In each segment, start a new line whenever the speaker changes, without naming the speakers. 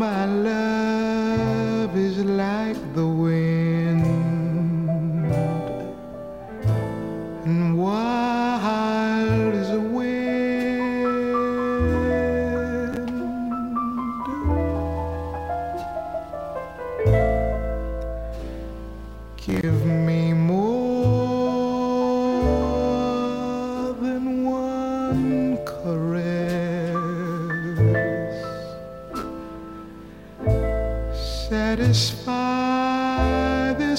my love is like the wind, and wild as a wind. Give me more than one caress, satisfy this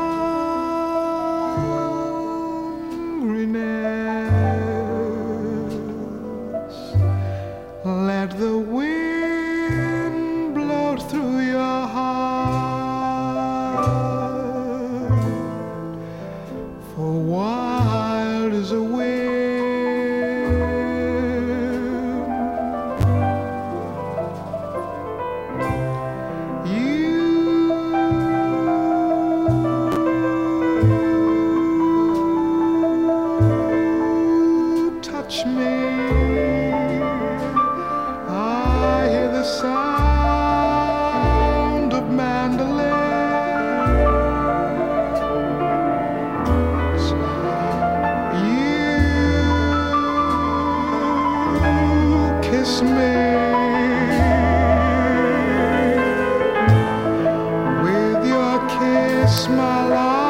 hungriness. Let the wind blow through your heart, for wild as a wind. Touch me, I hear the sound of mandolins. You kiss me with your kiss, my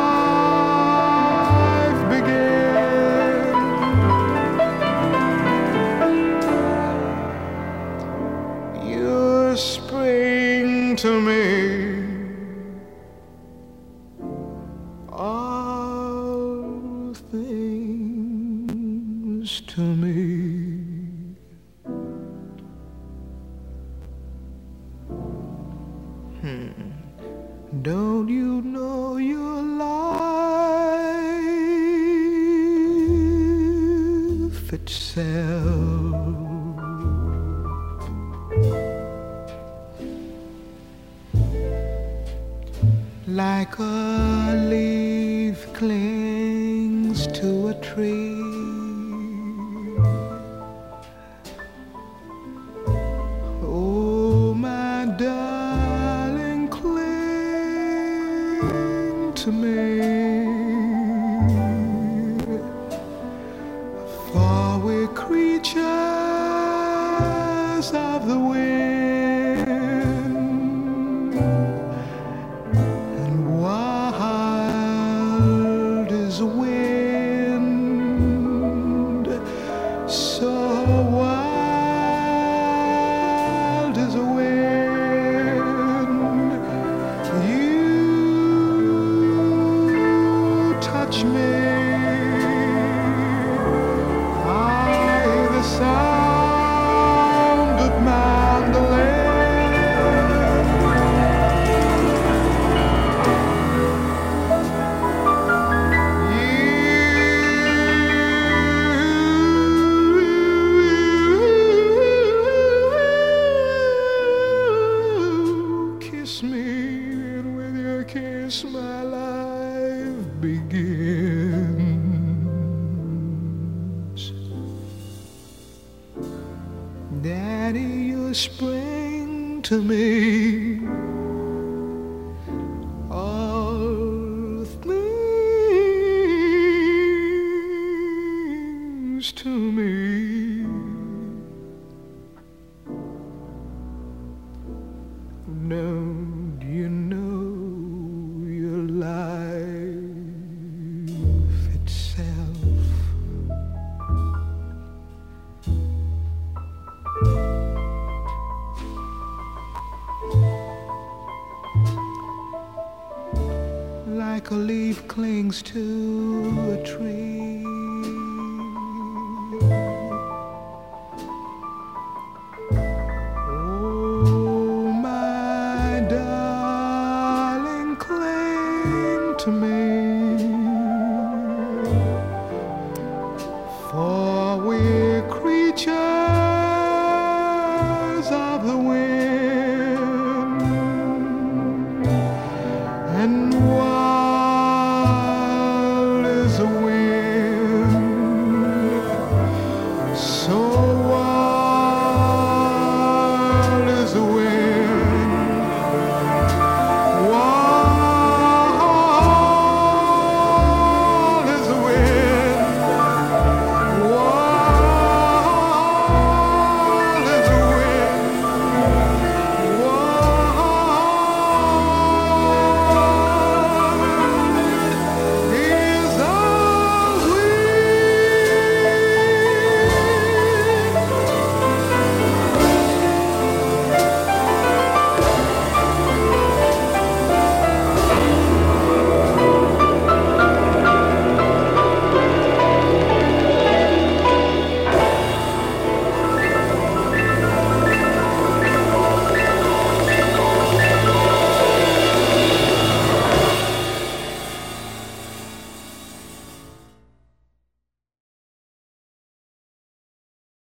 life begins. You're spring to me, all things to me. Don't you know your life itself? Like a leaf clings to a tree, oh my darling, cling to me, for we're creatures of the wind. A wind so wild as a wind. You touch me, I hear the sound of mandolin. Kiss me, and with your kiss my life begins. Daddy, you're spring to me, all things to me. Don't you know your life itself? Like a leaf clings to a tree, to me, for we're creatures of the wind.